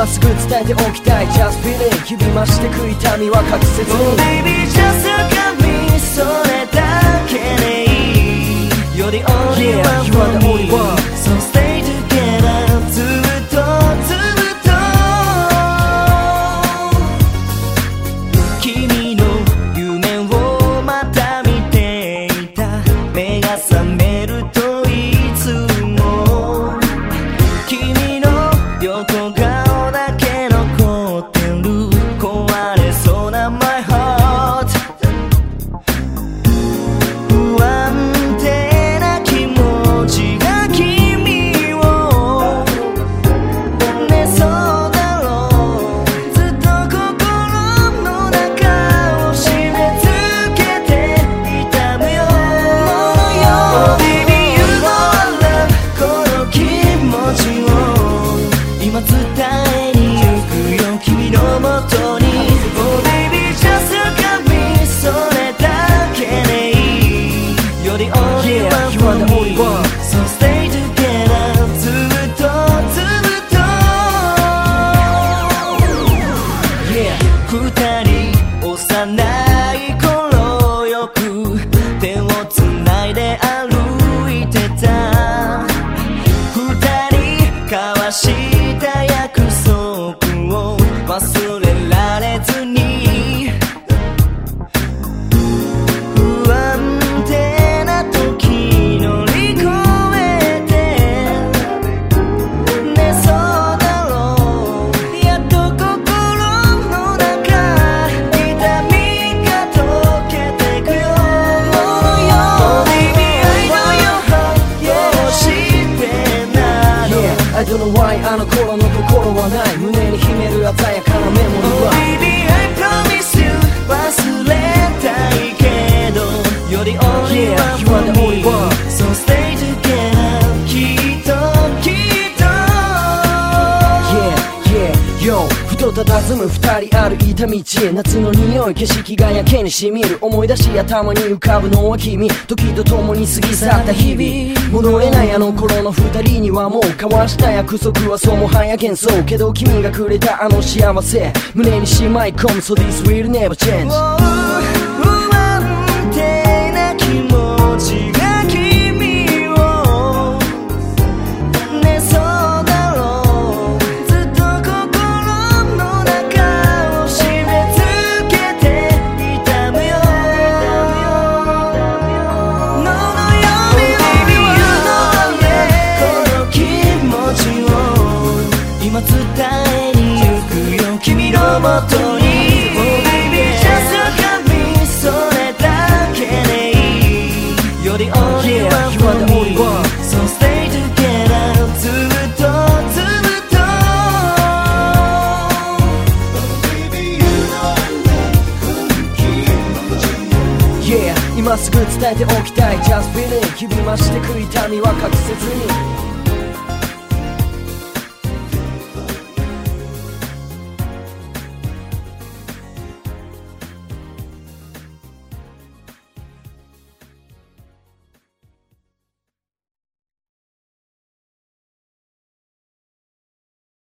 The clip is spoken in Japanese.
今すぐ伝えておきたい Just feel it 日々増してく痛みは隠せずに Oh baby just look at me それだけでいい You're the only Yeah, one you for are the only me one. So stay together ずっと君の夢をまた見ていた目が覚めるといつも君の横顔だけ残ってる壊れそうな My heart 不安定な気持ちが君をねそうだろうずっと心の中を締め付けていたのよ Oh baby you know I love この気持ちを今伝えに行くよ君のもとに Oh baby just look at me それだけでいい You're the only Yeah, one you for are the only me one. So stay together ずっとYeah 二人幼い頃よく手をつないで歩いてた二人交わした約束を忘れられずに不安定な時乗り越えてねそうだろうやっと心の中痛みが溶けてくよ Oh baby I know your heart どうしてなの Yeah, I don't know why あの頃の心はない胸に秘める鮮やかなメモリ Oh は baby I promise you 忘れたいけど You're the only Yeah, one you are for the only me one. So stay together きっと Yeah, yeah, yo ふと佇む二人歩いた道へ夏の匂い景色がやけにしみる思い出し頭に浮かぶのは君時とともに過ぎ去った日々戻れないあの頃の二人にはもう交わした約束はそうもはや幻想けど君がくれたあの幸せ胸にしまい込む So this will never change 不安定な気持ちが君をねそうだろうずっと心の中を締め付けていたのよ No no yo baby you know yeah この気持ちを今伝えに行くよ君のもとに Oh baby just look at me それだけでいい You're the only Yeah, one you for are the me only one. So stay together ずっと Yeah 今すぐ伝えておきたい Just feel it 日々増してく痛みは隠せずに